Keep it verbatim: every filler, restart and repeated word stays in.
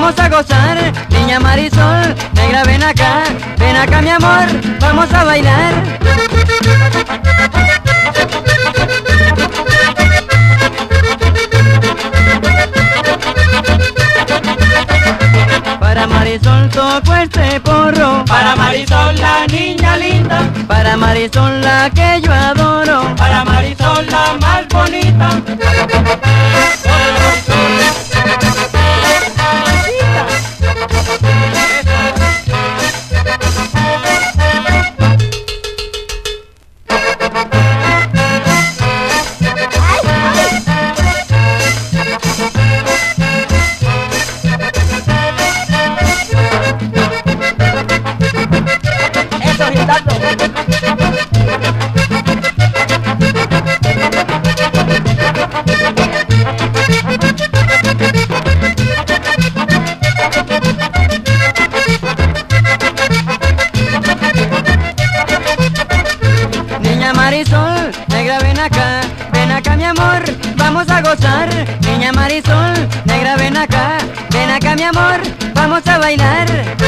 vamos a gozar. Niña Marisol, negra ven acá, ven acá mi amor, vamos a bailar. Para Marisol toco este porro, Para Marisol la niña linda, para Marisol la que yo adoro, para Marisol la más bonita. Eso, Gildardo. Niña Marisol, negra ven acá, ven acá mi amor, vamos a gozar. Niña Marisol, negra ven acá, ven acá mi amor, vamos a bailar.